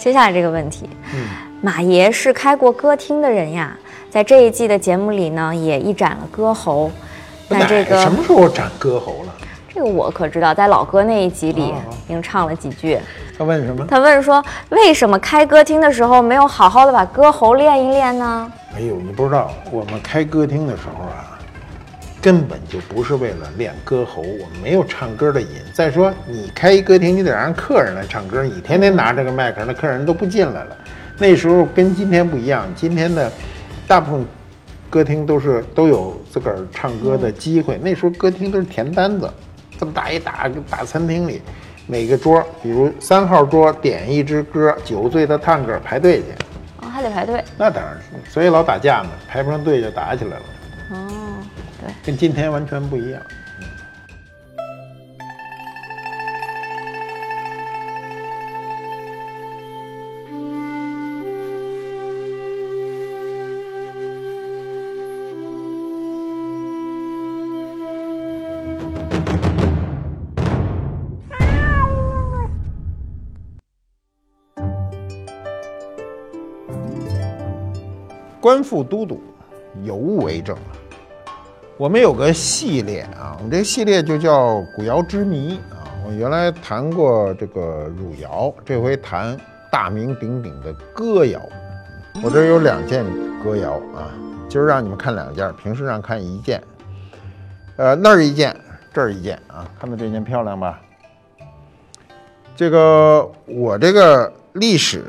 接下来这个问题，马爷是开过歌厅的人呀，在这一季的节目里呢，也一展了歌喉。但这个什么时候展歌喉了？ 这个我可知道，在老歌那一集里，您唱了几句。 他问什么？ 他问说，为什么开歌厅的时候没有好好的把歌喉练一练呢？ 哎呦，你不知道，我们开歌厅的时候啊，根本就不是为了练歌喉，我们没有唱歌的瘾。再说，你开一歌厅，你得让客人来唱歌，你天天拿这个麦克，那客人都不进来了。那时候跟今天不一样，今天的大部分歌厅都有自个儿唱歌的机会。那时候歌厅都是填单子，这么大一大餐厅里，每个桌，比如3号桌点一支歌，酒醉的探戈排队去。 哦，还得排队。 那当然是，所以老打架嘛，排不上队就打起来了。 哦，对， 跟今天完全不一样。官复都督，有物为证。我们有个系列啊，我们这个系列就叫古谣之谜啊。我原来谈过这个汝窑，这回谈大名鼎鼎的歌谣。我这有2件歌谣啊，今儿让你们看2件，平时让看1件。那儿1件，这儿1件啊，看到这件漂亮吧？这个我这个历史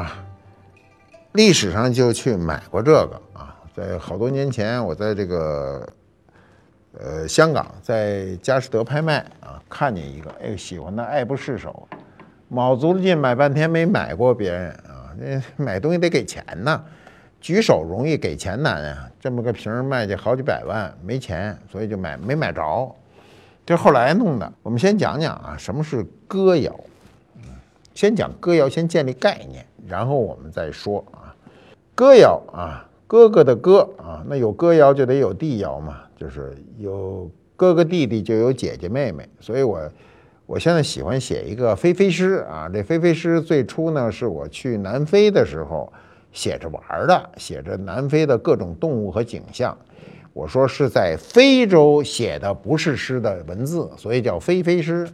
上就去买过这个啊，在好多年前，我在这个香港，在佳士得拍卖啊，看见一个，哎，喜欢的爱不释手，卯足了劲买半天没买过别人啊，这买东西得给钱呢，举手容易给钱难啊，这么个瓶卖去好几百万，没钱，所以就没买着，这后来弄的。我们先讲讲啊，什么是歌谣，先讲歌谣，先建立概念，然后我们再说啊，歌谣啊，哥哥的歌啊，那有歌谣就得有弟谣嘛，就是有哥哥弟弟就有姐姐妹妹，所以我现在喜欢写一个飞飞诗啊，这飞飞诗最初呢是我去南非的时候写着玩的，写着南非的各种动物和景象，我说是在非洲写的，不是诗的文字，所以叫飞飞诗。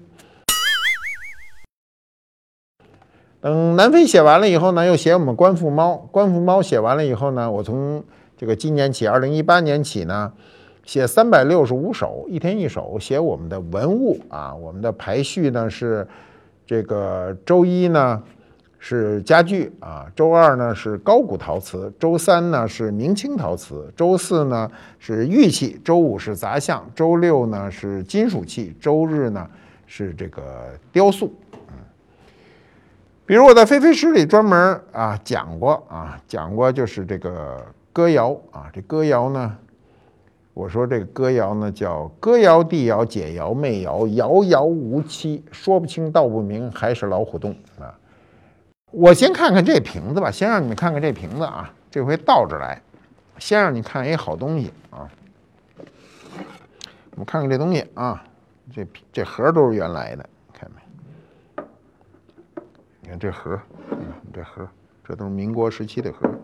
等南非写完了以后呢，又写我们官复猫。官复猫写完了以后呢，我从这个今年起，2018年起呢，写365首，1天1首，写我们的文物啊。我们的排序呢是这个周1呢是家具啊，周2呢是高古陶瓷，周3呢是明清陶瓷，周4呢是玉器，周5是杂项，周6呢是金属器，周日呢是这个雕塑。比如我在飞飞诗里专门讲过就是这个歌谣啊，这歌谣呢，我说这个歌谣呢叫歌谣弟谣姐谣妹谣，遥遥无期，说不清道不明，还是老虎洞啊。我先看看这瓶子吧，先让你们看看这瓶子啊，这回倒着来，先让你看一好东西啊。我们看看这东西啊，这盒都是原来的。你看这盒，这盒，这都是民国时期的盒，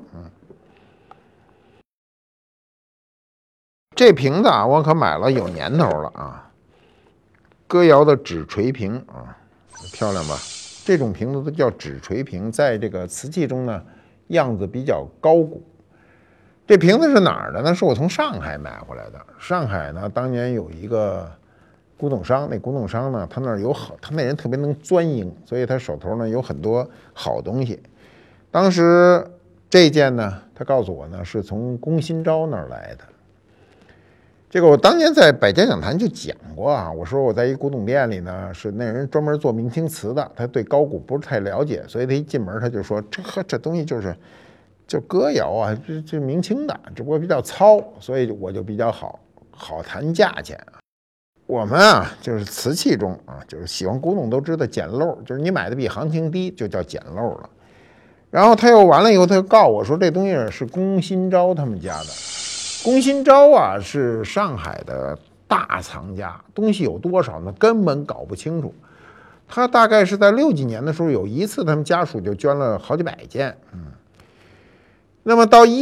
这瓶子啊，我可买了有年头了啊。歌谣的纸锤瓶啊，漂亮吧？这种瓶子都叫纸锤瓶，在这个瓷器中呢，样子比较高古。这瓶子是哪儿的呢？是我从上海买回来的。上海呢，当年有一个古董商，那古董商呢，他那儿有他那人特别能钻营，所以他手头呢有很多好东西。当时这件呢，他告诉我呢，是从龚新钊那儿来的。这个我当年在百家讲坛就讲过啊，我说我在一古董店里呢，是那人专门做明清瓷的，他对高古不是太了解，所以他一进门他就说这东西就歌谣啊，这明清的，只不过比较糙，所以我就比较好谈价钱。我们啊，就是瓷器中啊，就是喜欢古董都知道捡漏，就是你买的比行情低，就叫捡漏了。然后他又完了以后，他又告我说这东西是龚新钊他们家的。龚新钊啊，是上海的大藏家，东西有多少呢？根本搞不清楚。 他大概是在60几年的时候，有一次他们家属就捐了好几百件。那么到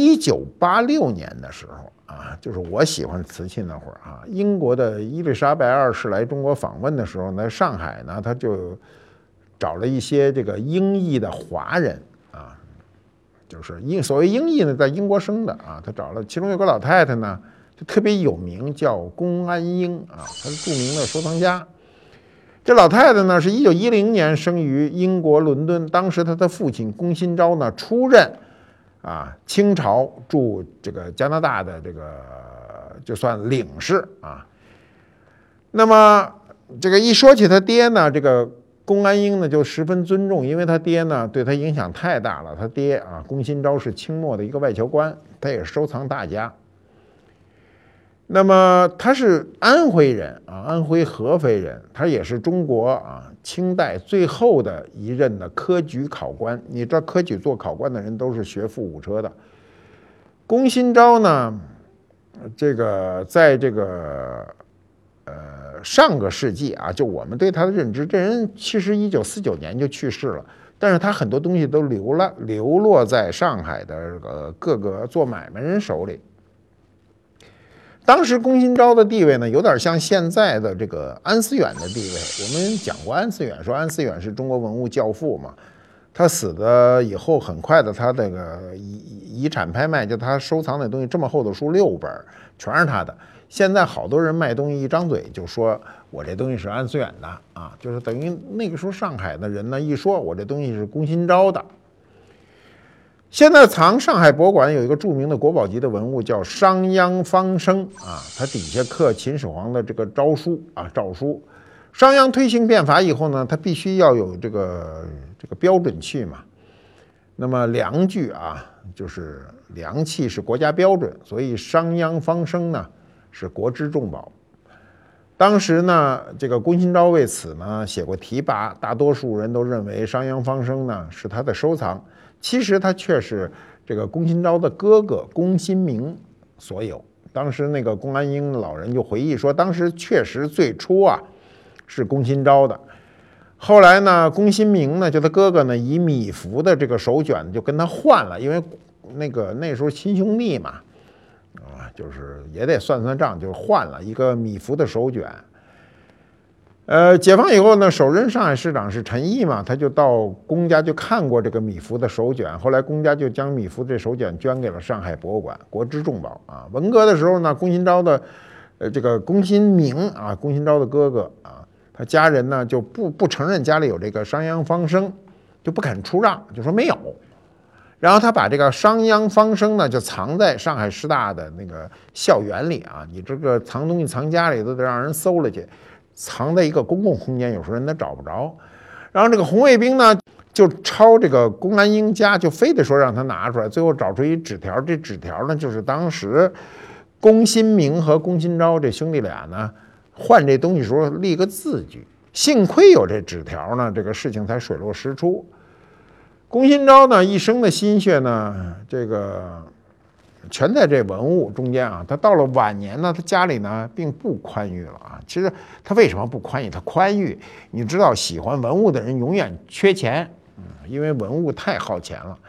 1986年的时候啊，就是我喜欢瓷器那会儿啊，英国的伊丽莎白2世来中国访问的时候呢，上海呢他就找了一些这个英裔的华人啊，就是所谓英裔呢，在英国生的啊，他找了，其中有个老太太呢就特别有名，叫龚安英啊，她是著名的收藏家。这老太太呢是1910年生于英国伦敦，当时她的父亲龚新钊呢出任清朝驻这个加拿大的这个就算领事啊。那么这个一说起他爹呢，这个龚安英呢就十分尊重，因为他爹呢对他影响太大了。他爹啊，龚新钊是清末的一个外交官，他也是收藏大家。那么他是安徽人啊，安徽合肥人，他也是中国清代最后的一任的科举考官。你知道科举做考官的人都是学富五车的。龚新钊呢，这个在这个上个世纪啊，就我们对他的认知，这人其实1949年就去世了，但是他很多东西都流落在上海的各个做买卖人手里。当时龚新钊的地位呢，有点像现在的这个安思远的地位。我们讲过安思远，说安思远是中国文物教父嘛。他死的以后，很快的，他这个遗产拍卖，就他收藏的东西这么厚的书6本，全是他的。现在好多人卖东西一张嘴就说我这东西是安思远的啊，就是等于那个时候上海的人呢一说我这东西是龚新钊的。现在上海博物馆有一个著名的国宝级的文物叫商鞅方生啊，它底下刻秦始皇的这个诏书。商鞅推行变法以后呢，他必须要有这个标准器嘛。那么良具啊，就是良器是国家标准，所以商鞅方生呢是国之重宝。当时呢，这个龚新钊为此呢写过题跋，大多数人都认为商鞅方生呢是他的收藏。其实他却是这个龚新钊的哥哥龚新明所有。当时那个龚安英老人就回忆说，当时确实最初是龚新钊的，后来呢，龚新明呢就他哥哥呢以米芾的这个手卷就跟他换了，因为那时候亲兄弟嘛，就是也得算算账，就换了一个米芾的手卷。解放以后呢，首任上海市长是陈毅嘛，他就到龚家就看过这个米芾的手卷，后来龚家就将米芾这手卷捐给了上海博物馆，国之重宝啊。文革的时候呢，龚新钊的这个龚新明啊，龚新钊的哥哥啊，他家人呢就不承认家里有这个商鞅方生，就不肯出让，就说没有。然后他把这个商鞅方生呢就藏在上海师大的那个校园里啊，你这个藏东西藏家里都得让人搜了去。藏在一个公共空间，有时候人都找不着。然后这个红卫兵呢，就抄这个龚安英家，就非得说让他拿出来。最后找出一纸条，这纸条呢，就是当时龚新明和龚新钊这兄弟俩呢换这东西时候立个字据。幸亏有这纸条呢，这个事情才水落石出。龚新钊呢一生的心血呢，这个全在这文物中间啊。他到了晚年呢，他家里呢并不宽裕了啊。其实他为什么不宽裕？他宽裕，你知道，喜欢文物的人永远缺钱，因为文物太耗钱了。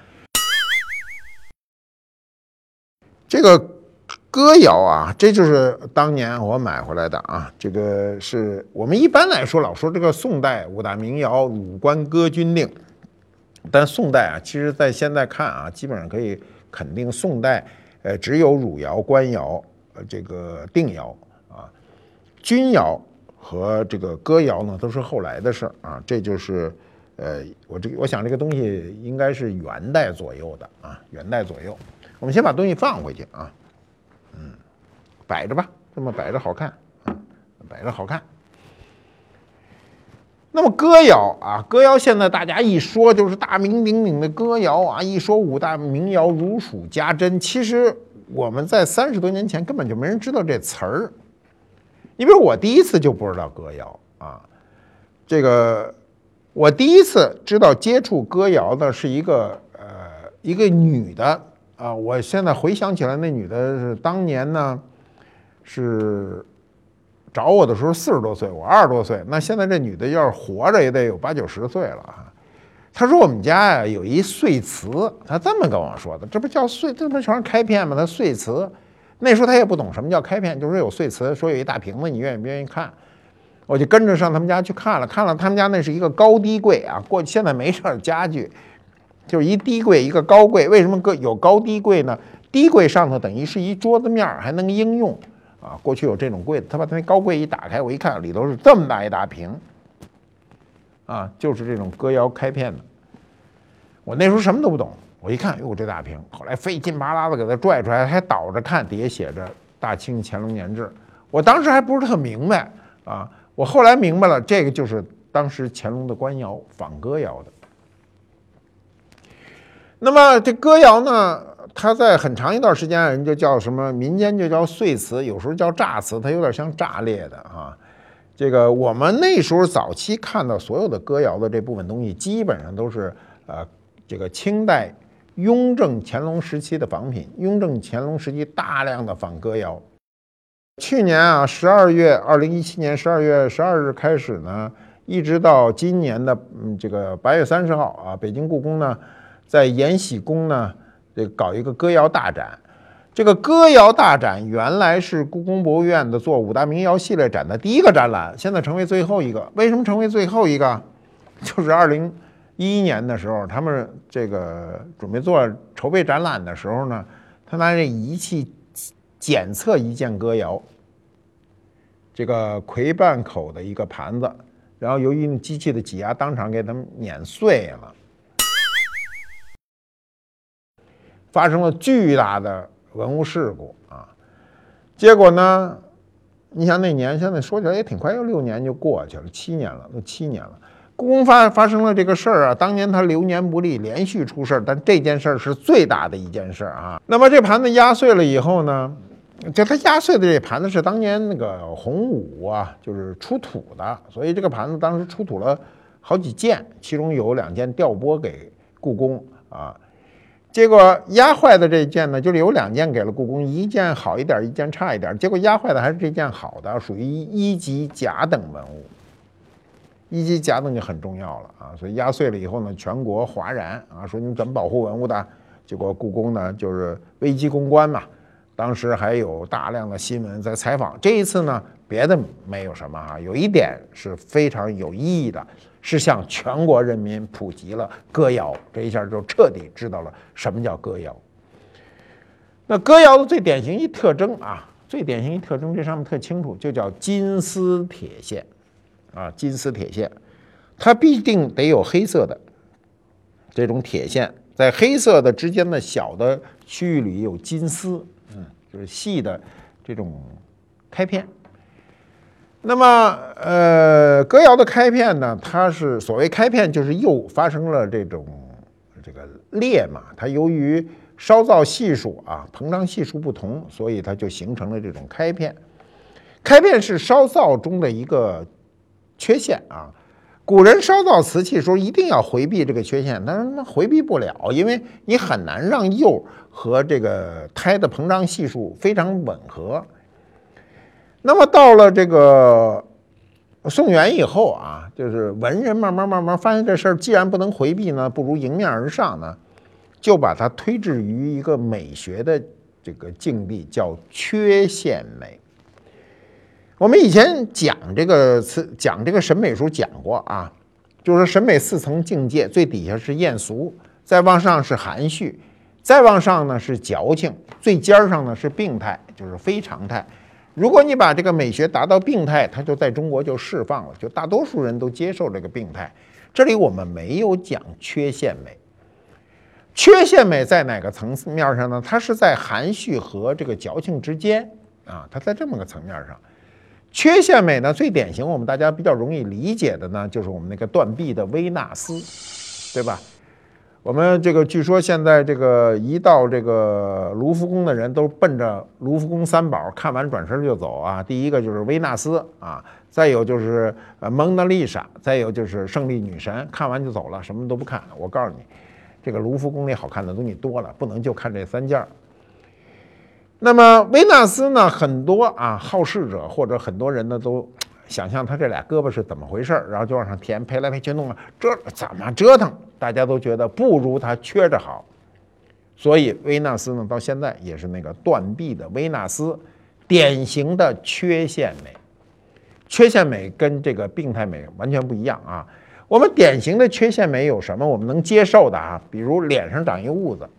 这个歌谣啊，这就是当年我买回来的啊。这个是我们一般来说老说这个宋代5大名谣《鲁关歌军令》，但宋代啊，其实在现在看啊，基本上可以肯定宋代只有汝窑、官窑、这个定窑啊，钧窑和这个歌窑呢都是后来的事儿啊。这就是我想这个东西应该是元代左右的啊，元代左右。我们先把东西放回去啊，摆着吧，这么摆着好看啊，摆着好看。那么歌谣啊，歌谣现在大家一说就是大名鼎鼎的歌谣啊，一说5大名谣如数家珍。其实我们在30多年前根本就没人知道这词儿。你比如我第一次就不知道歌谣啊，这个我第一次知道接触歌谣的是一个女的啊，我现在回想起来，那女的是当年呢是找我的时候40多岁，我20多岁，那现在这女的要是活着也得有80、90岁了啊。她说我们家呀有一碎瓷，她这么跟我说的，这不叫碎，这不全是开片吗？她碎瓷，那时候她也不懂什么叫开片，就是有碎瓷，说有一大瓶子，你愿意不愿意看？我就跟着上他们家去看了，他们家那是一个高低柜啊，过去现在没这家具，就是一低柜一个高柜。为什么有高低柜呢？低柜上头等于是一桌子面，还能应用啊。过去有这种柜子，他把那高柜一打开，我一看里头是这么大一大瓶，啊，就是这种歌谣开片的。我那时候什么都不懂，我一看，哟，这大瓶，后来费劲巴拉的给它拽出来，还倒着看，底下写着“大清乾隆年制”。我当时还不是特明白啊。我后来明白了，这个就是当时乾隆的官窑仿歌谣的。那么这歌谣呢，它在很长一段时间，人就叫什么，民间就叫碎词，有时候叫炸词，它有点像炸裂的啊。这个我们那时候早期看到所有的歌谣的这部分东西，基本上都是这个清代雍正乾隆时期的仿品，雍正乾隆时期大量的仿歌谣。去年啊，2017年12月12日开始呢，一直到今年的这个8月30号啊，北京故宫呢，在延禧宫呢，这搞一个歌谣大展。这个歌谣大展原来是故宫博物院的做5大民谣系列展的第一个展览，现在成为最后一个。为什么成为最后一个？就是2011年的时候，他们这个准备筹备展览的时候呢，他拿这仪器检测一件歌谣，这个魁半口的一个盘子，然后由于机器的挤压，当场给它们碾碎了，发生了巨大的文物事故啊！结果呢，你想那年现在说起来也挺快，又6年就过去了，7年了，都7年了。故宫发生了这个事儿啊，当年他流年不利，连续出事儿，但这件事儿是最大的一件事啊。那么这盘子压碎了以后呢？就它压碎的这盘子是当年那个洪武啊，就是出土的，所以这个盘子当时出土了好几件，其中有2件调拨给故宫啊。结果压坏的这件呢，就是有2件给了故宫，一件好一点，一件差一点。结果压坏的还是这件好的，属于1级甲等文物。1级甲等就很重要了啊，所以压碎了以后呢，全国哗然啊，说你们怎么保护文物的？结果故宫呢，就是危机公关嘛。当时还有大量的新闻在采访。这一次呢，别的没有什么啊，有一点是非常有意义的，是向全国人民普及了歌谣，这一下就彻底知道了什么叫歌谣。那歌谣的最典型一特征啊，这上面特清楚，就叫金丝铁线啊，金丝铁线，它必定得有黑色的这种铁线，在黑色的之间的小的区域里有金丝。就是细的这种开片。那么歌谣的开片呢，它是所谓开片，就是又发生了这个裂嘛，它由于烧造系数啊膨胀系数不同，所以它就形成了这种开片。开片是烧造中的一个缺陷啊。古人烧造瓷器的时候一定要回避这个缺陷，但是回避不了，因为你很难让釉和这个胎的膨胀系数非常吻合。那么到了这个宋元以后啊，就是文人慢慢发现这事儿既然不能回避呢，不如迎面而上呢，就把它推至于一个美学的这个境地，叫缺陷美。我们以前讲这个审美时候讲过啊，就是说审美4层境界，最底下是艳俗，再往上是含蓄，再往上呢是矫情，最尖上呢是病态，就是非常态。如果你把这个美学达到病态，它就在中国就释放了，就大多数人都接受这个病态。这里我们没有讲缺陷美，缺陷美在哪个层面上呢？它是在含蓄和这个矫情之间啊，它在这么个层面上。缺陷美呢，最典型我们大家比较容易理解的呢，就是我们那个断臂的维纳斯，对吧？我们这个据说现在这个一到这个卢浮宫的人都奔着卢浮宫3宝，看完转身就走啊。第一个就是维纳斯啊，再有就是蒙娜丽莎，再有就是胜利女神，看完就走了，什么都不看。我告诉你，这个卢浮宫里好看的东西多了，不能就看这3件。 那么维纳斯呢，很多好事者或者很多人呢都想象他这俩胳膊是怎么回事，然后就往上填，赔来赔去弄了，这怎么折腾？大家都觉得不如他缺着好。所以维纳斯呢，到现在也是那个断臂的维纳斯，典型的缺陷美。缺陷美跟这个病态美完全不一样啊。我们典型的缺陷美有什么我们能接受的比如脸上长一痦子。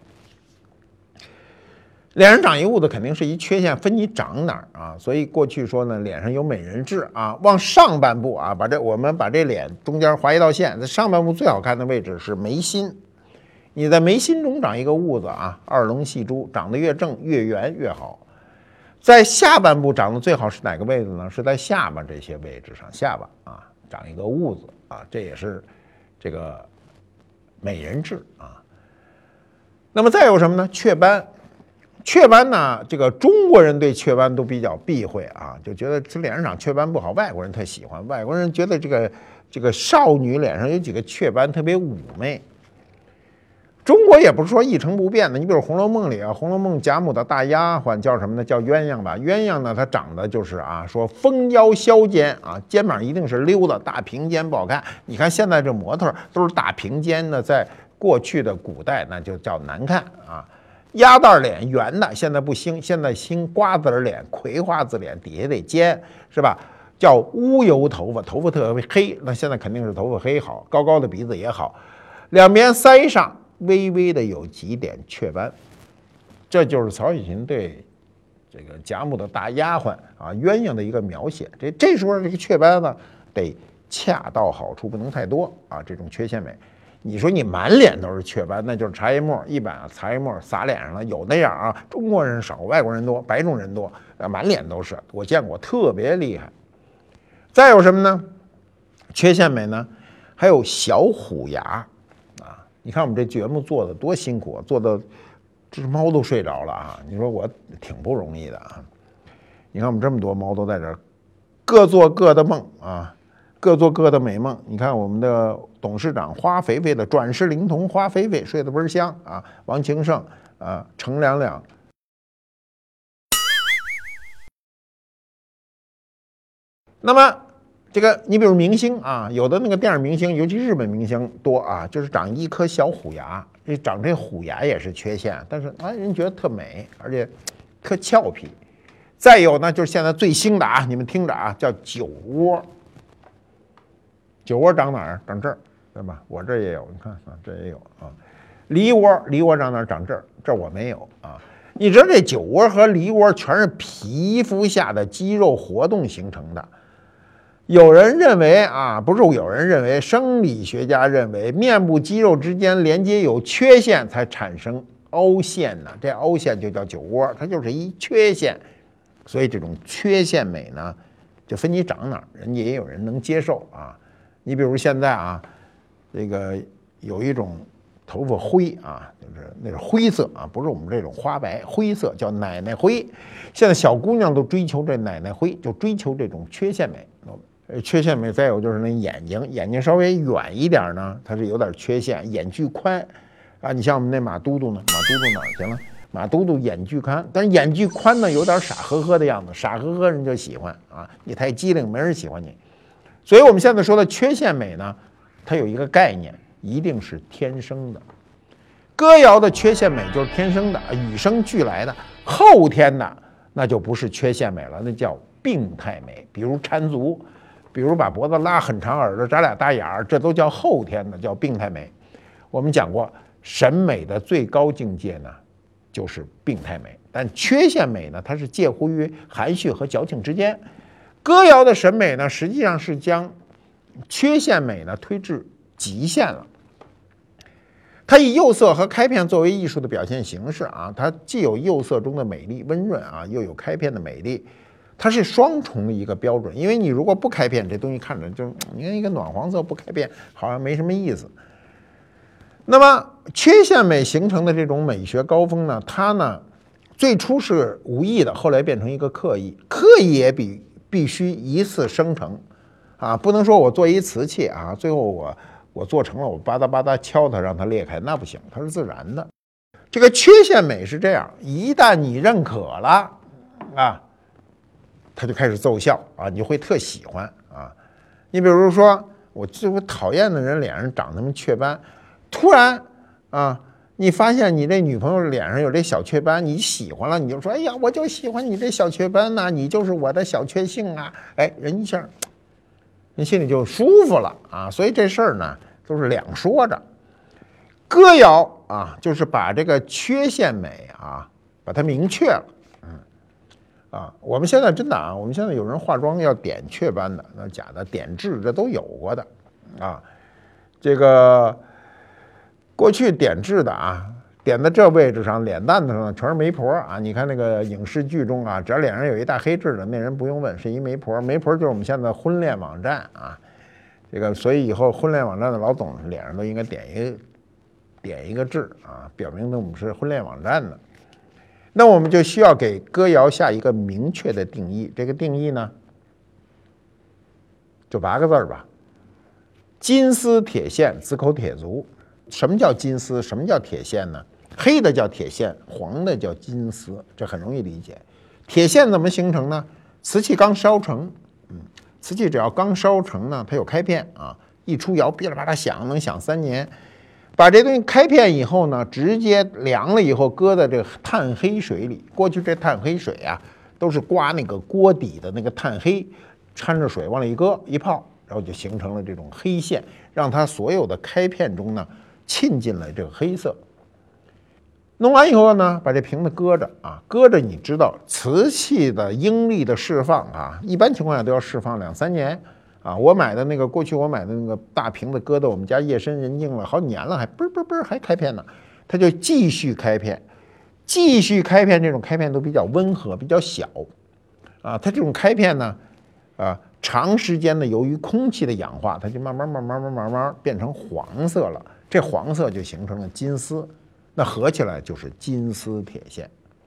脸上长一痦子肯定是一缺陷，分你长哪儿所以过去说呢，脸上有美人痣往上半部我们把这脸中间划一道线，在上半部最好看的位置是眉心，你在眉心中长一个痦子二龙戏珠，长得越正越圆越好。在下半部长得最好是哪个位置呢？是在下巴这些位置上，下巴长一个痦子这也是这个美人痣那么再有什么呢？雀斑。雀斑呢，这个中国人对雀斑都比较避讳就觉得这脸上长雀斑不好，外国人特喜欢。外国人觉得这个少女脸上有几个雀斑特别妩媚。中国也不是说一成不变的，你比如《红楼梦》里《红楼梦》贾母的大丫鬟叫什么呢？叫鸳鸯吧。鸳鸯呢，她长得就是说丰腰削肩肩膀一定是溜的，大平肩不好看。你看现在这模特都是大平肩的，在过去的古代那就叫难看鸭蛋脸圆的，现在不兴，现在兴瓜子脸、葵花籽脸，底下得尖，是吧？叫乌油头发，头发特别黑，那现在肯定是头发黑好，高高的鼻子也好，两边腮上微微的有几点雀斑，这就是曹雪芹对这个贾母的大丫鬟鸳鸯的一个描写。这时候这个雀斑呢，得恰到好处，不能太多这种缺陷美。你说你满脸都是雀斑，那就是茶叶沫，一般茶叶沫撒脸上了，有那样中国人少，外国人多，白种人多，满脸都是，我见过，特别厉害。再有什么呢？缺陷美呢，还有小虎牙你看我们这节目做的多辛苦做的这猫都睡着了你说我挺不容易的你看我们这么多猫都在这儿，各做各的梦各做各的美梦。你看我们的董事长花肥肥的转世灵童花肥肥睡得倍儿香王庆胜程两两。那么这个你比如明星有的那个电影明星，尤其日本明星多就是长一颗小虎牙，长这虎牙也是缺陷，但是人觉得特美，而且特俏皮。再有呢，就是现在最新的你们听着叫酒窝。酒窝长哪儿？长这儿，对吧？我这也有，你看这也有梨窝长哪儿？长这儿，这我没有你知道这酒窝和梨窝全是皮肤下的肌肉活动形成的。有人认为不是有人认为，生理学家认为面部肌肉之间连接有缺陷才产生凹陷呢，这凹陷就叫酒窝，它就是一缺陷。所以这种缺陷美呢，就分你长哪儿，人家也有人能接受你比如现在这个有一种头发灰就是那是灰色不是我们这种花白，灰色叫奶奶灰。现在小姑娘都追求这奶奶灰，就追求这种缺陷美。缺陷美再有就是那眼睛稍微远一点呢，它是有点缺陷，眼距宽你像我们那马都督呢，马都督哪儿去了？马都督眼距宽，但是眼距宽呢有点傻呵呵的样子，傻呵呵人就喜欢你太机灵没人喜欢你。所以我们现在说的缺陷美呢，它有一个概念，一定是天生的。歌谣的缺陷美就是天生的，与生俱来的，后天的那就不是缺陷美了，那叫病态美。比如缠足，比如把脖子拉很长，耳朵扎俩大眼儿，这都叫后天的，叫病态美。我们讲过，审美的最高境界呢，就是病态美。但缺陷美呢，它是介乎于含蓄和矫情之间。歌谣的审美呢，实际上是将缺陷美呢推至极限了。它以釉色和开片作为艺术的表现形式它既有釉色中的美丽温润又有开片的美丽，它是双重的一个标准。因为你如果不开片，这东西看着就你看一个暖黄色不开片，好像没什么意思。那么缺陷美形成的这种美学高峰呢，它呢最初是无意的，后来变成一个刻意，刻意也必须一次生成不能说我做一瓷器最后我做成了，我吧嗒吧嗒敲它让它裂开，那不行，它是自然的。 这个缺陷美是这样，一旦你认可了啊，它就开始奏效啊，你就会特喜欢啊。你比如说，我讨厌的人脸上长那么雀斑，突然啊，你发现你这女朋友脸上有这小雀斑，你喜欢了，你就说，哎呀，我就喜欢你这小雀斑呐，你就是我的小确幸啊，哎，人一下，你心里就舒服了啊。所以这事儿呢，都是两说着。歌谣啊，就是把这个缺陷美啊，把它明确了。我们现在真的啊，我们现在有人化妆要点雀斑的，那假的，点痣这都有过的啊。这个过去点痣的啊，点在这位置上，脸蛋子上全是媒婆啊。你看那个影视剧中啊，只要脸上有一大黑痣的，那人不用问是一媒婆，媒婆就是我们现在的婚恋网站啊。这个所以以后婚恋网站的老总脸上都应该点一个痣啊，表明我们是婚恋网站的。那我们就需要给歌谣下一个明确的定义，这个定义呢，就8个字吧：金丝铁线，紫口铁足。什么叫金丝？什么叫铁线呢？黑的叫铁线，黄的叫金丝，这很容易理解。铁线怎么形成呢？瓷器刚烧成，瓷器只要刚烧成呢，它有开片啊，一出窑噼里啪啦响，能响3年。把这东西开片以后呢，直接凉了以后，搁在这个炭黑水里。过去这炭黑水啊，都是刮那个锅底的那个炭黑，掺着水往里一搁一泡，然后就形成了这种黑线，让它所有的开片中呢沁进了这个黑色。弄完以后呢，把这瓶子搁着啊，搁着你知道瓷器的应力的释放啊，一般情况下都要释放2、3年。我买的那个过去我买的那个大瓶子搁在我们家夜深人静了好几年了，还嘣还开片呢，它就继续开片，这种开片都比较温和，比较小啊。它这种开片呢，长时间的由于空气的氧化，它就慢慢变成黄色了，这黄色就形成了金丝，那合起来就是金丝铁线。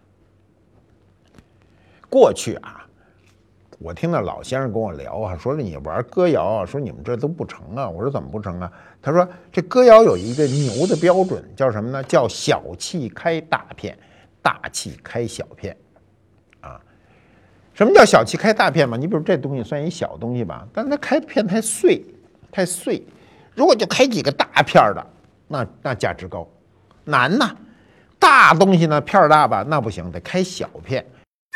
过去啊，我听到老先生跟我聊啊，说你玩歌谣啊，说你们这都不成啊。我说怎么不成啊？他说这歌谣有一个牛的标准，叫什么呢？叫小气开大片，大气开小片啊。什么叫小气开大片嘛？你比如这东西算一小东西吧，但是它开片太碎，如果就开几个大片的，那价值高，难呐。大东西呢片大吧，那不行，得开小片。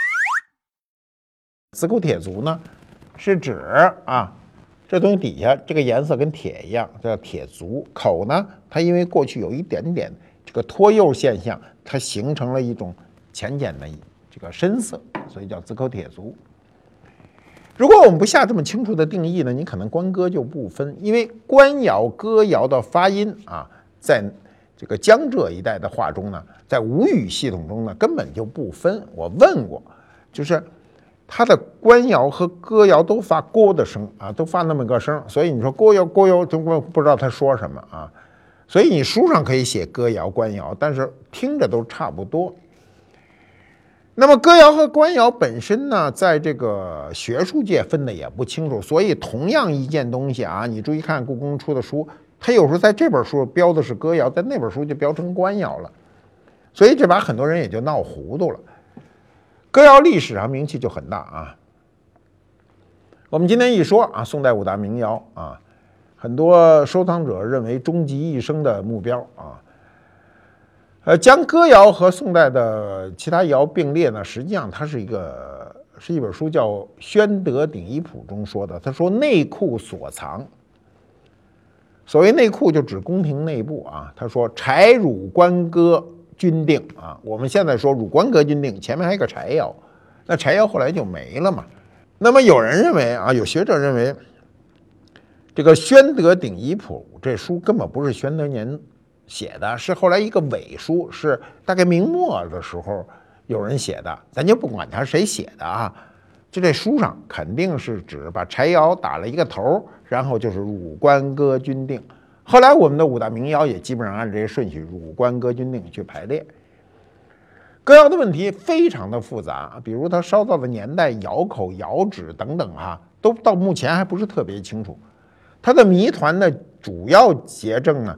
紫口铁足呢，是指啊，这东西底下这个颜色跟铁一样，叫铁足。口呢，它因为过去有一点点这个脱釉现象，它形成了一种浅的这个深色，所以叫紫口铁足。如果我们不下这么清楚的定义呢，你可能观歌就不分，因为官窑、歌谣的发音啊，在这个江浙一带的话中呢，在吴语系统中呢，根本就不分。我问过，就是它的官窑和歌谣都发郭的声啊，都发那么个声，所以你说郭谣就不知道他说什么啊。所以你书上可以写歌谣、官谣，但是听着都差不多。那么歌谣和官谣本身呢，在这个学术界分的也不清楚，所以同样一件东西啊，你注意看故宫出的书，它有时候在这本书标的是歌谣，在那本书就标成官谣了，所以这把很多人也就闹糊涂了。歌谣历史上名气就很大啊。我们今天一说啊，宋代5大名谣啊，很多收藏者认为终极一生的目标啊。将歌谣和宋代的其他谣并列呢，实际上它是一本书叫《宣德鼎遗谱》中说的。他说内库所藏，所谓内库就指宫廷内部啊。他说柴汝官歌均定啊，我们现在说汝官歌均定，前面还有个柴窑，那柴窑后来就没了嘛。那么有人认为啊，有学者认为，这个《宣德鼎遗谱》这书根本不是宣德年写的，是后来一个伪书，是大概明末的时候有人写的，咱就不管他谁写的啊，就这书上肯定是指把柴窑打了一个头，然后就是汝官歌均定。后来我们的5大名谣也基本上按这些顺序，汝官歌均定去排列。歌谣的问题非常的复杂，比如它烧造的年代、窑口、窑址等等都到目前还不是特别清楚。它的谜团的主要结症呢，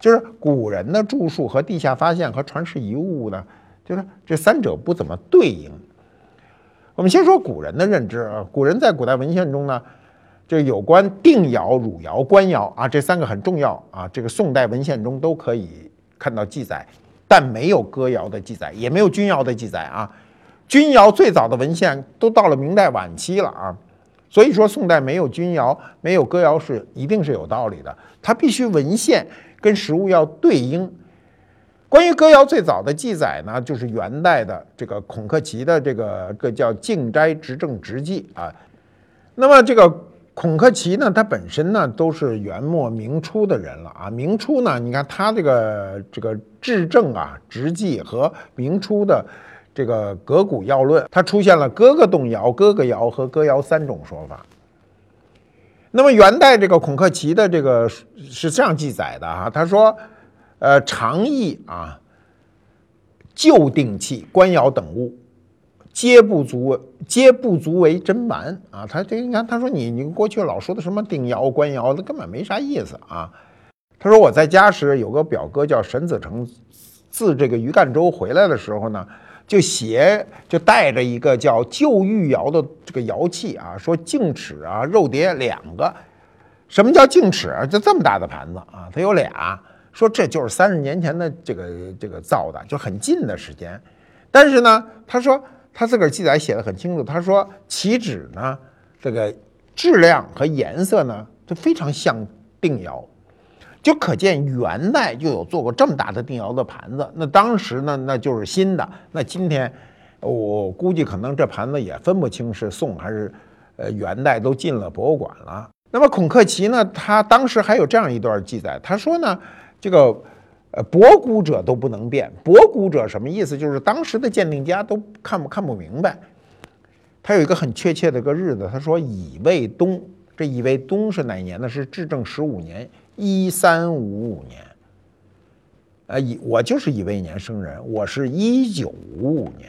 就是古人的著述和地下发现和传世遗物呢，就是这三者不怎么对应。我们先说古人的认知啊，古人在古代文献中呢，这有关定窑、汝窑、官窑啊这三个很重要啊，这个宋代文献中都可以看到记载，但没有歌窑的记载，也没有钧窑的记载啊。钧窑最早的文献都到了明代晚期了啊，所以说宋代没有钧窑、没有歌窑一定是有道理的，它必须文献跟实物要对应。关于歌谣最早的记载呢，就是元代的这个孔克祺的这个叫《静斋执政直记》啊。那么这个孔克祺呢，他本身呢都是元末明初的人了啊。明初呢，你看他这个治政啊直记和明初的这个革古要论，它出现了哥哥动摇、哥哥窑和歌谣三种说法。那么元代这个孔克祺的这个是这样记载的啊，他说。常议啊，旧定器、官窑等物，皆不足为真玩啊。他这你看，他说你过去老说的什么定窑、官窑，那根本没啥意思啊。他说我在家时有个表哥叫沈子成，自这个余干州回来的时候呢，就带着一个叫旧玉窑的这个窑器啊，说净齿啊、肉碟2个。什么叫净齿啊？就这么大的盘子啊，它有俩。说这就是30年前的这个造的，就很近的时间。但是呢，他说他自个儿记载写得很清楚，他说其纸呢，这个质量和颜色呢，就非常像定窑，就可见元代就有做过这么大的定窑的盘子。那当时呢，那就是新的。那今天我估计可能这盘子也分不清是宋还是元代，都进了博物馆了。那么孔克祺呢，他当时还有这样一段记载，他说呢。这个博古者都不能辨，博古者什么意思？就是当时的鉴定家都看不明白。他有一个很确切的一个日子，他说乙未冬，这乙未冬是哪年呢？是至正15年，1355年。我就是乙未年生人，我是1955年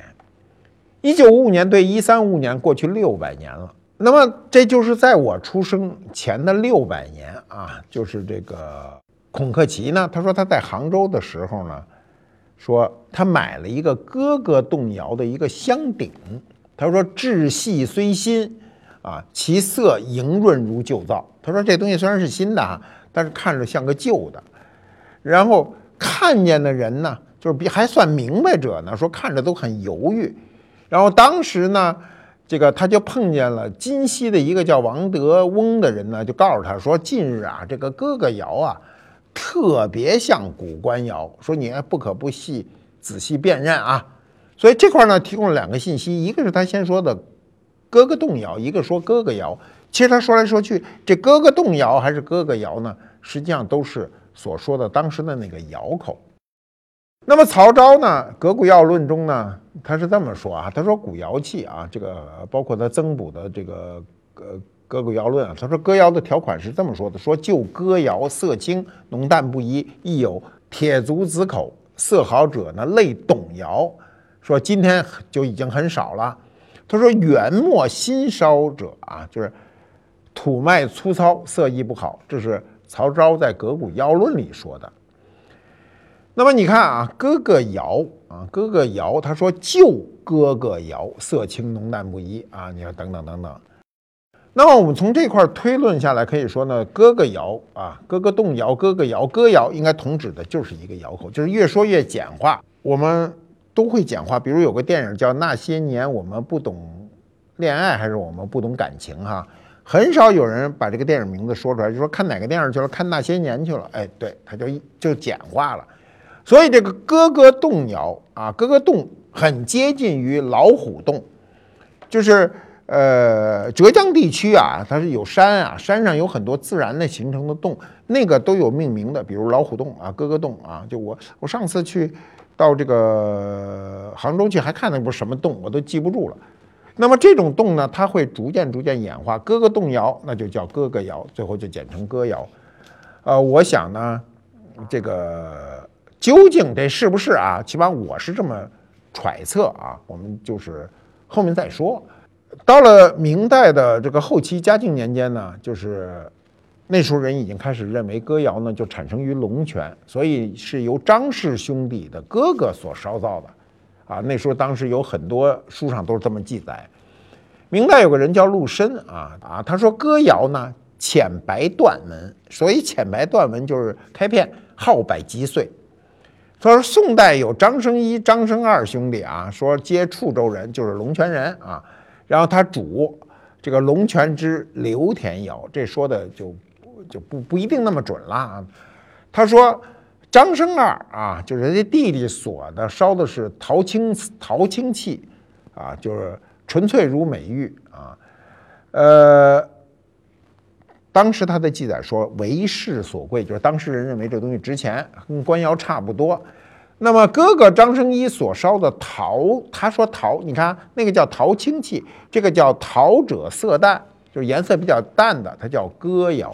，1955年对1355年过去600年了。那么这就是在我出生前的600年啊，就是这个。孔克祺呢，他说他在杭州的时候呢，说他买了一个哥哥动窑的一个香鼎，他说质细虽新啊，其色莹润如旧造。他说这东西虽然是新的啊，但是看着像个旧的。然后看见的人呢，就是还算明白者呢，说看着都很犹豫。然后当时呢，这个他就碰见了今溪的一个叫王德翁的人呢，就告诉他说，近日啊，这个哥哥窑啊。特别像古官窑，说你不可不仔细辨认啊。所以这块呢提供了2个信息，一个是他先说的哥哥动窑，一个说哥哥窑。其实他说来说去，这哥哥动窑还是哥哥窑呢，实际上都是所说的当时的那个窑口。那么曹昭呢，《革古要论》中呢，他是这么说啊，他说古窑器啊，这个包括他增补的这个革古要论啊，他说歌窑的条款是这么说的：说就歌窑色清，浓淡不一，亦有铁足子口，色好者呢类董窑。说今天就已经很少了。他说元末新烧者啊，就是土脉粗糙，色亦不好。这是曹昭在《革古要论》里说的。那么你看啊，哥哥窑啊，哥哥窑，他说就哥哥窑，色清浓淡不一啊，你看等等等等。那么我们从这块推论下来，可以说呢，哥哥窑啊，哥哥动窑、哥哥窑、歌窑应该同指的就是一个窑口，就是越说越简化，我们都会简化。比如有个电影叫《那些年我们不懂恋爱》，还是我们不懂感情哈，很少有人把这个电影名字说出来，就说看哪个电影去了，看那些年去了，哎，对，它就简化了。所以这个哥哥洞窑啊，哥哥洞很接近于老虎洞，就是浙江地区啊，它是有山啊，山上有很多自然的形成的洞，那个都有命名的，比如老虎洞啊、哥哥洞啊。就我上次去到这个杭州去，还看那不是什么洞，我都记不住了。那么这种洞呢，它会逐渐演化，哥哥洞窑那就叫哥哥窑，最后就简称歌窑。我想呢，这个究竟这是不是啊？起码我是这么揣测啊，我们就是后面再说。到了明代的这个后期嘉靖年间呢，就是那时候人已经开始认为歌谣呢就产生于龙泉，所以是由张氏兄弟的哥哥所烧造的，啊，那时候当时有很多书上都是这么记载。明代有个人叫陆深他说歌谣呢浅白断文，所以浅白断文就是开片号百击碎。他说宋代有张生一、张生二兄弟说皆处州人，就是龙泉人然后他主这个龙泉之刘田谣，这说的就不一定那么准了他说张生二就是人家弟弟所的烧的是陶清器就是纯粹如美玉当时他的记载说为世所贵，就是当时人认为这东西值钱，跟官窑差不多。那么哥哥张生一所烧的陶，他说陶，你看那个叫陶清器，这个叫陶者色淡，就是颜色比较淡的，它叫歌窑。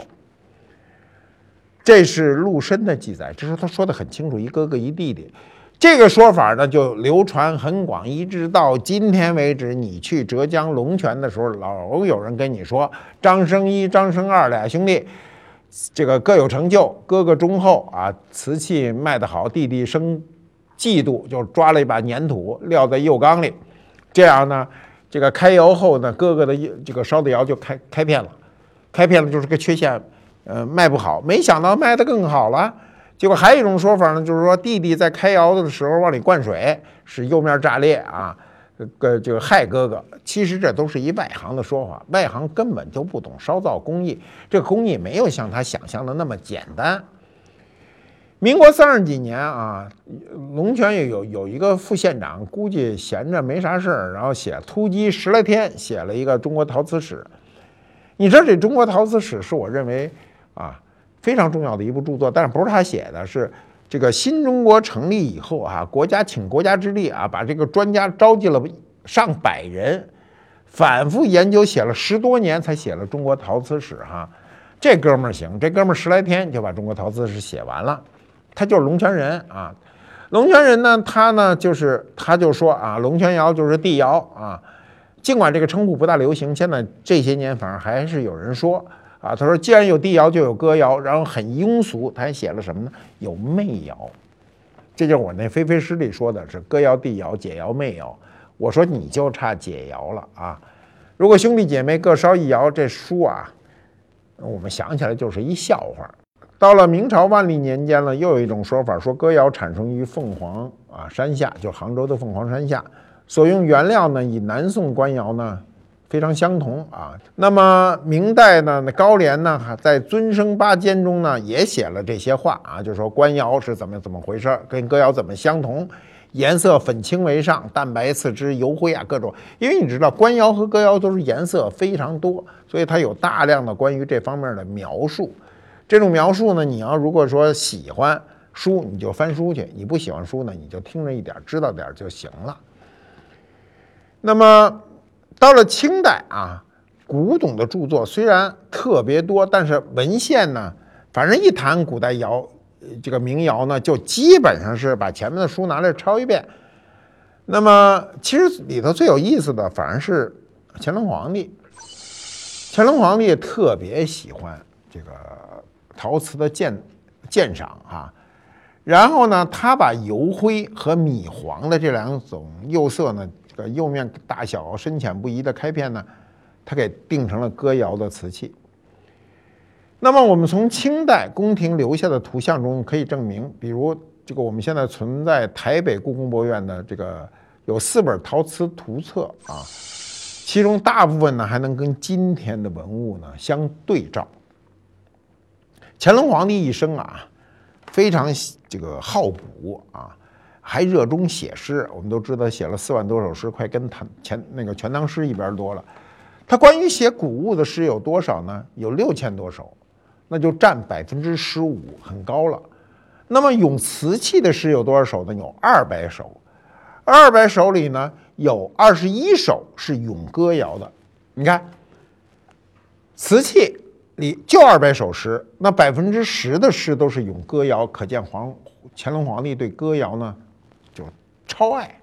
这是陆深的记载，这时候他说的很清楚，一哥哥一弟弟。这个说法呢就流传很广，一直到今天为止，你去浙江龙泉的时候，老有人跟你说张生一、张生二俩兄弟这个各有成就，哥哥忠厚瓷器卖得好，弟弟生嫉妒，就抓了一把粘土撂在釉缸里，这样呢这个开窑后呢，哥哥的这个烧的窑就开片了就是个缺陷，卖不好，没想到卖得更好了。结果还有一种说法呢，就是说弟弟在开窑的时候往里灌水，使釉面炸裂就害哥哥。其实这都是一外行的说法，外行根本就不懂烧造工艺，这个工艺没有像他想象的那么简单。民国30几年龙泉有一个副县长，估计闲着没啥事儿，然后突击10来天，写了一个《中国陶瓷史》。你知道这《中国陶瓷史》是我认为非常重要的一部著作，但是不是他写的，是这个新中国成立以后国家请国家之力把这个专家召集了上百人，反复研究，写了10多年才写了《中国陶瓷史》这哥们儿行，这哥们儿10来天就把《中国陶瓷史》写完了。他就是龙泉人龙泉人呢，他就说龙泉窑就是地窑尽管这个称呼不大流行，现在这些年反正还是有人说他说既然有地窑就有歌窑，然后很庸俗，他还写了什么呢？有媚窑。这就是我那飞飞诗里说的是歌窑、地窑、解窑、媚窑。我说你就差解窑了如果兄弟姐妹各烧一窑，这书我们想起来就是一笑话。到了明朝万历年间了，又有一种说法，说歌窑产生于凤凰山下，就是杭州的凤凰山下，所用原料呢与南宋官窑呢非常相同那么明代呢，高廉呢在《尊生八笺》中呢也写了这些话就说官窑是怎么回事，跟歌窑怎么相同，颜色粉青为上，淡白次之，油灰各种。因为你知道官窑和歌窑都是颜色非常多，所以它有大量的关于这方面的描述。这种描述呢，你要如果说喜欢书，你就翻书去；你不喜欢书呢，你就听着一点，知道点就行了。那么到了清代古董的著作虽然特别多，但是文献呢，反正一谈古代窑这个民窑呢，就基本上是把前面的书拿来抄一遍。那么其实里头最有意思的反而是乾隆皇帝。乾隆皇帝特别喜欢这个陶瓷的鉴赏然后呢，他把油灰和米黄的这两种釉色呢，这个釉面大小深浅不一的开片呢，他给定成了歌窑的瓷器。那么我们从清代宫廷留下的图像中可以证明，比如这个我们现在存在台北故宫博物院的这个有4本陶瓷图册其中大部分呢还能跟今天的文物呢相对照。乾隆皇帝一生非常这个好补还热衷写诗。我们都知道写了4万多首诗，快跟那个《全唐诗》一边多了。他关于写古物的诗有多少呢？有6000多首，那就占15%，很高了。那么咏瓷器的诗有多少首呢？有200首。200首里呢，有21首是咏歌谣的。你看，瓷器里就200首诗，那10%的诗都是咏歌谣，可见乾隆皇帝对歌谣呢就超爱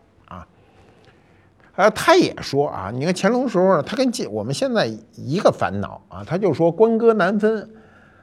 他也说你看乾隆时候呢，他跟我们现在一个烦恼他就说官歌难分。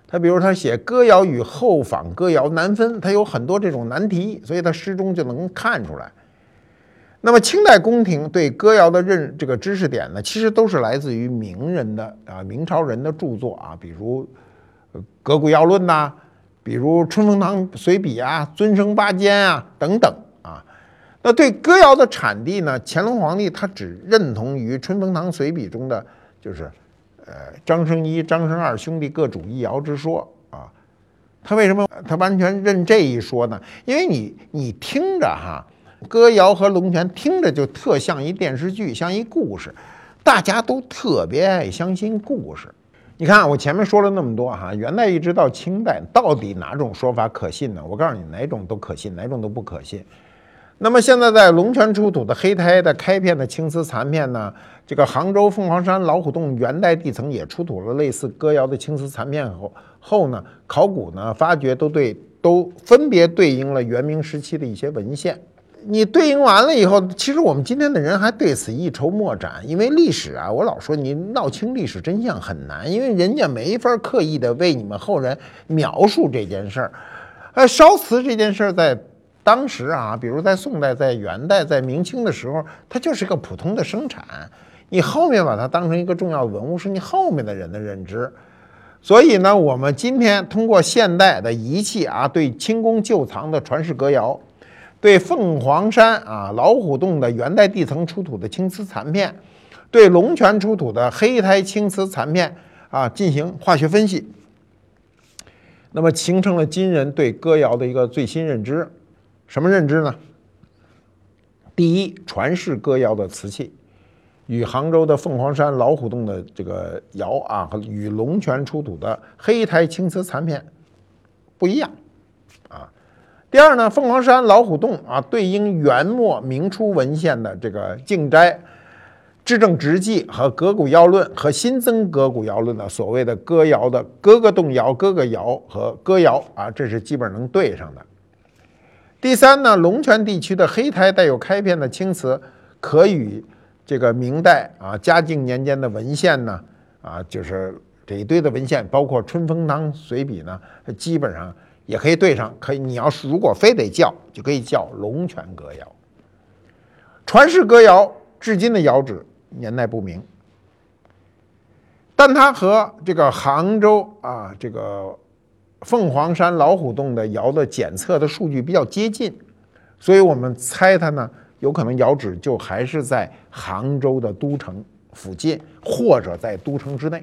他比如他写歌谣与后仿歌谣难分，他有很多这种难题，所以他诗中就能看出来。那么清代宫廷对歌谣的这个知识点呢，其实都是来自于名人的明朝人的著作啊，比如《阁古谣论》呐，比如《春风堂随笔》啊，《尊生八间》啊等等啊。那对歌谣的产地呢，乾隆皇帝他只认同于《春风堂随笔》中的就是张生一、张生二兄弟各主一谣之说啊。他为什么他完全认这一说呢？因为你听着哈。歌谣和龙泉听着就特像一电视剧，像一故事，大家都特别爱相信故事。你看我前面说了那么多哈，元代一直到清代，到底哪种说法可信呢？我告诉你，哪种都可信，哪种都不可信。那么现在在龙泉出土的黑胎的开片的青瓷残片呢，这个杭州凤凰山老虎洞元代地层也出土了类似歌谣的青瓷残片后呢，考古呢发觉都分别对应了元明时期的一些文献。你对应完了以后，其实我们今天的人还对此一筹莫展，因为历史啊，我老说你闹清历史真相很难，因为人家没法刻意的为你们后人描述这件事儿。烧瓷这件事儿在当时啊，比如在宋代、在元代、在明清的时候，它就是个普通的生产，你后面把它当成一个重要的文物，是你后面的人的认知。所以呢，我们今天通过现代的仪器啊，对清宫旧藏的传世歌谣，对凤凰山啊老虎洞的元代地层出土的青瓷残片，对龙泉出土的黑胎青瓷残片啊进行化学分析，那么形成了今人对歌谣的一个最新认知。什么认知呢？第一，传世歌谣的瓷器与杭州的凤凰山老虎洞的这个窑啊，和与龙泉出土的黑胎青瓷残片不一样啊。第二呢，凤凰山老虎洞啊，对应元末明初文献的这个静斋、至正直记和阁古谣论和新增阁古谣论的所谓的歌谣的哥哥洞谣、哥哥谣和歌谣啊，这是基本能对上的。第三呢，龙泉地区的黑胎带有开片的青瓷，可与这个明代啊嘉靖年间的文献呢啊，就是这一堆的文献，包括《春风堂随笔》呢，基本上也可以对上。可以，你要是如果非得叫，就可以叫龙泉歌谣。传世歌谣至今的谣址年代不明，但它和这个杭州啊这个凤凰山老虎洞的窑的检测的数据比较接近，所以我们猜它呢有可能窑址就还是在杭州的都城附近，或者在都城之内。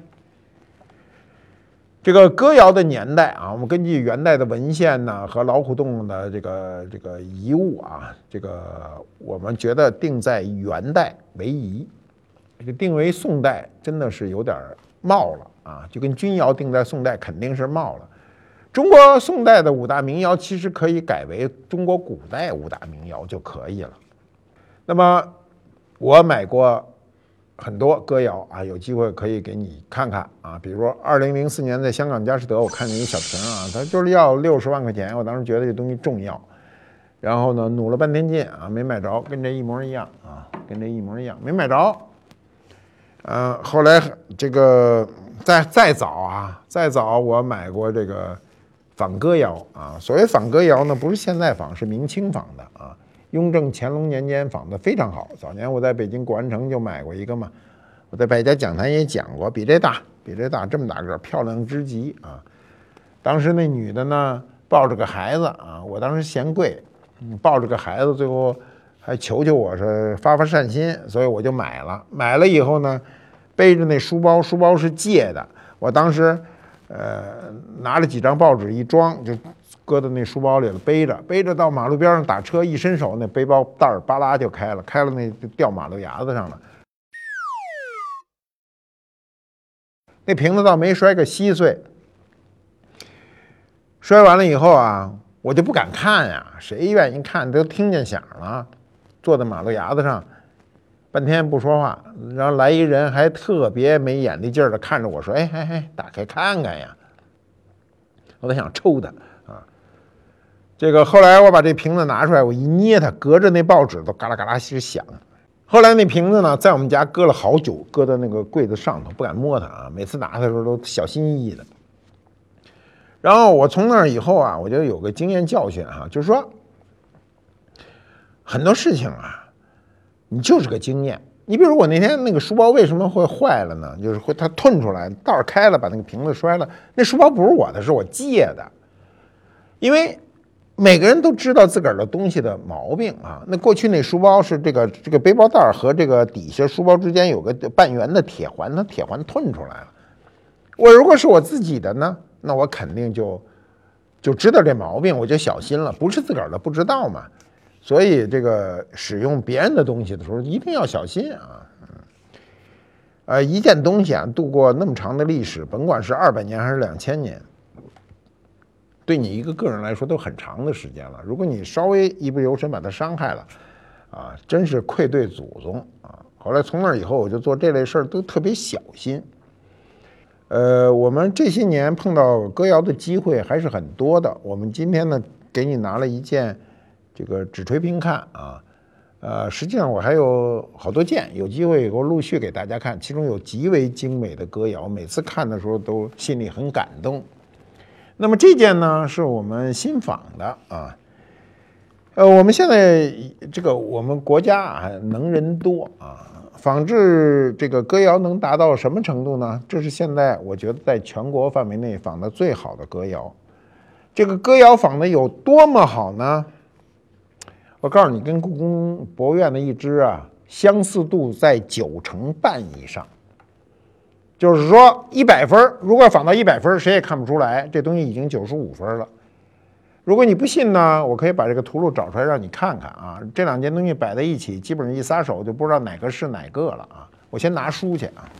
这个歌谣的年代啊，我们根据元代的文献呢和老虎洞的这个遗物啊，这个我们觉得定在元代为宜，这个定为宋代真的是有点冒了啊，就跟钧窑定在宋代肯定是冒了。中国宋代的五大名窑其实可以改为中国古代五大名窑就可以了。那么我买过很多歌谣啊，有机会可以给你看看啊。比如说2004年在香港佳士得，我看见一小瓶啊，它就是要60万块钱，我当时觉得这东西重要，然后呢努了半天劲啊，没买着，跟这一模一样啊，跟这一模一样，没买着。后来这个再早我买过这个仿歌谣啊，所谓仿歌谣呢，不是现在仿，是明清仿的啊。雍正、乾隆年间仿的非常好。早年我在北京古玩城就买过一个嘛，我在百家讲坛也讲过，比这大，这么大个，漂亮之极啊。当时那女的呢抱着个孩子啊，我当时嫌贵，抱着个孩子，最后还求求我说发善心，所以我就买了。买了以后呢，背着那书包是借的，我当时拿了几张报纸一装，就搁到那书包里了，背着到马路边上打车，一伸手那背包袋儿巴拉就开了那就掉马路牙子上了。那瓶子倒没摔个稀碎，摔完了以后啊，我就不敢看呀，谁愿意看？都听见响了，坐在马路牙子上半天不说话，然后来一人还特别没眼力劲儿的看着我说：“哎，打开看看呀！”我都想抽他啊！这个后来我把这瓶子拿出来，我一捏它，隔着那报纸都嘎啦嘎啦是响。后来那瓶子呢，在我们家搁了好久，搁在那个柜子上头，不敢摸它啊。每次拿它的时候都小心翼翼的。 然后我从那以后啊，我就有个经验教训啊，就是说很多事情啊，你就是个经验。你比如我那天那个书包为什么会坏了呢？就是它褪出来，袋儿开了，把那个瓶子摔了。那书包不是我的，是我借的。因为每个人都知道自个儿的东西的毛病啊。那过去那书包是这个背包带和这个底下书包之间有个半圆的铁环，它铁环褪出来了。我如果是我自己的呢，那我肯定就知道这毛病，我就小心了。不是自个儿的不知道嘛。所以这个使用别人的东西的时候一定要小心啊。一件东西啊，度过那么长的历史，甭管是200年还是2000年，对你一个人来说都很长的时间了。如果你稍微一不留神把它伤害了，啊，真是愧对祖宗啊！后来从那以后，我就做这类事儿都特别小心。我们这些年碰到歌谣的机会还是很多的。我们今天呢，给你拿了一件这个纸吹屏看啊，实际上我还有好多件，有机会以后陆续给大家看。其中有极为精美的歌谣，每次看的时候都心里很感动。那么这件呢，是我们新仿的啊。我们现在这个我们国家啊，能人多啊，仿制这个歌谣能达到什么程度呢？这是现在我觉得在全国范围内仿的最好的歌谣。这个歌谣仿的有多么好呢？我告诉你，跟故宫博物院的一支啊，相似度在90%半以上。就是说100分，如果仿到100分，谁也看不出来，这东西已经95分了。如果你不信呢，我可以把这个图录找出来让你看看啊。这2件东西摆在一起，基本上一撒手就不知道哪个是哪个了啊。我先拿书去啊。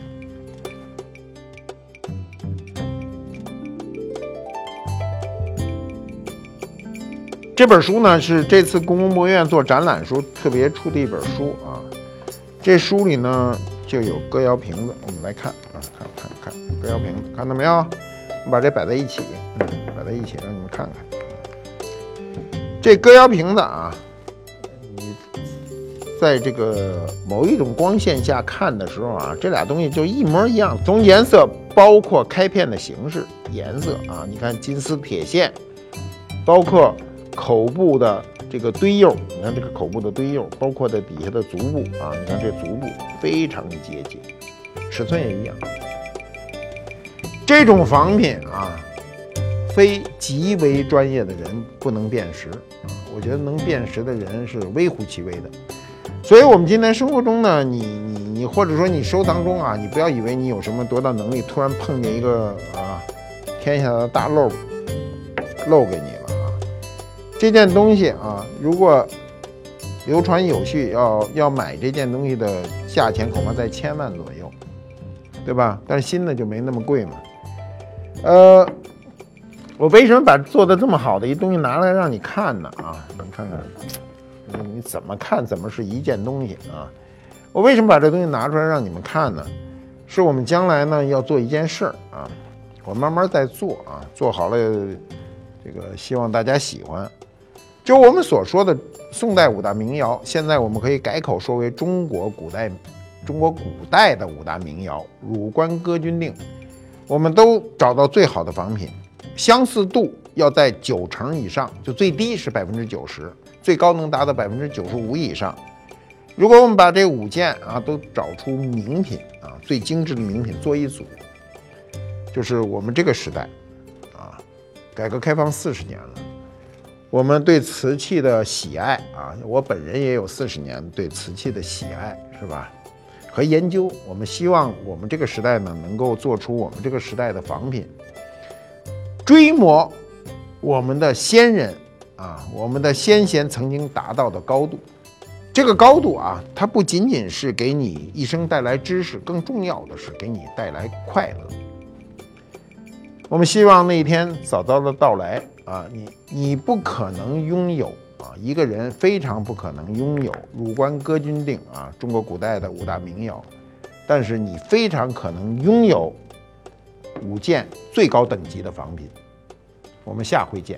这本书呢是这次故宫博物院做展览时候特别出的一本书啊。这书里呢就有歌谣瓶子，我们来看啊，看歌谣瓶子，看到没有？我把这摆在一起，摆在一起让你们看看。这歌谣瓶子啊，你在这个某一种光线下看的时候啊，这俩东西就一模一样，从颜色包括开片的形式、颜色啊，你看金丝铁线，包括口部的这个堆釉，你看这个口部的堆釉，包括在底下的足部啊，你看这足部非常接近，尺寸也一样。这种仿品啊，非极为专业的人不能辨识啊，我觉得能辨识的人是微乎其微的。所以我们今天生活中呢，你或者说你收藏中啊，你不要以为你有什么多大能力，突然碰见一个天下的大漏给你了啊。这件东西啊，如果流传有序，要买这件东西的价钱恐怕在1000万左右，对吧？但是新的就没那么贵嘛。我为什么把做的这么好的一东西拿来让你看呢？啊，你看看，你怎么看怎么是一件东西啊？我为什么把这东西拿出来让你们看呢？是我们将来呢要做一件事儿啊，我慢慢在做啊，做好了，这个希望大家喜欢。就我们所说的宋代5大名谣，现在我们可以改口说为中国古代的5大名谣，汝官歌君令，我们都找到最好的仿品，相似度要在90%以上，就最低是90%，最高能达到95%以上。如果我们把这5件啊都找出名品啊，最精致的名品做一组，就是我们这个时代啊，改革开放40年了，我们对瓷器的喜爱啊，我本人也有40年对瓷器的喜爱，是吧？和研究，我们希望我们这个时代呢，能够做出我们这个时代的仿品，追摹我们的先人啊，我们的先贤曾经达到的高度。这个高度啊，它不仅仅是给你一生带来知识，更重要的是给你带来快乐。我们希望那一天早早的到来啊，你不可能拥有啊，一个人非常不可能拥有汝官歌君令啊，中国古代的5大名谣，但是你非常可能拥有5件最高等级的仿品。我们下回见。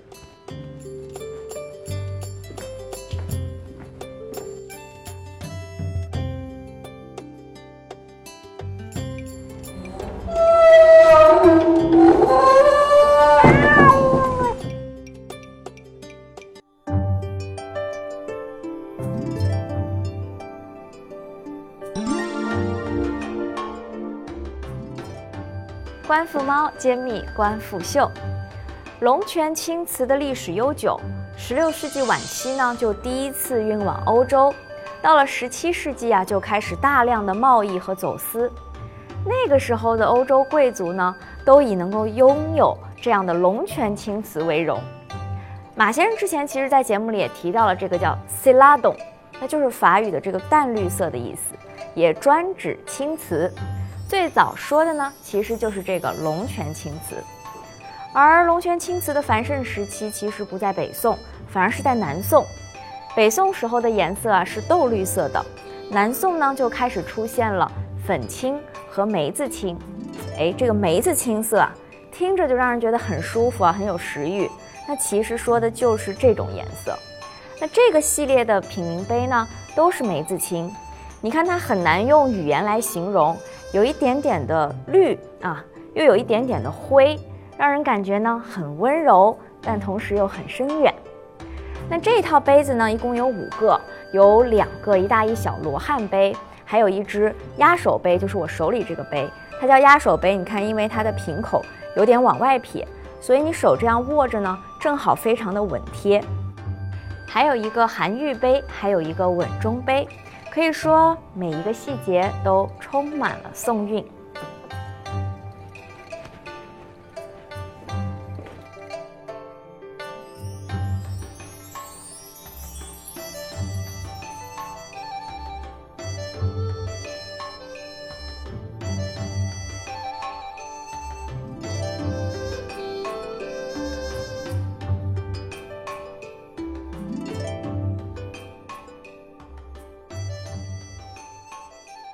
官复猫揭秘官复秀。龙泉青瓷的历史悠久，16世纪晚期呢就第一次运往欧洲，到了17世纪啊就开始大量的贸易和走私。那个时候的欧洲贵族呢，都以能够拥有这样的龙泉青瓷为荣。马先生之前其实在节目里也提到了这个叫 Celadon， 那就是法语的这个淡绿色的意思，也专指青瓷。最早说的呢，其实就是这个龙泉青瓷。而龙泉青瓷的繁盛时期其实不在北宋，反而是在南宋。北宋时候的颜色啊是豆绿色的，南宋呢就开始出现了粉青和梅子青。这个梅子青色啊，听着就让人觉得很舒服啊，很有食欲。那其实说的就是这种颜色。那这个系列的品茗杯呢，都是梅子青。你看它很难用语言来形容，有一点点的绿啊，又有一点点的灰，让人感觉呢很温柔，但同时又很深远。那这套杯子呢，一共有5个，有2个一大一小罗汉杯，还有一只压手杯，就是我手里这个杯，它叫压手杯。你看，因为它的瓶口有点往外撇，所以你手这样握着呢，正好非常的稳贴。还有一个含玉杯，还有一个稳中杯，可以说每一个细节都充满了宋韵。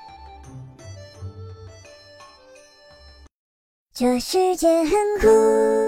这世界很酷。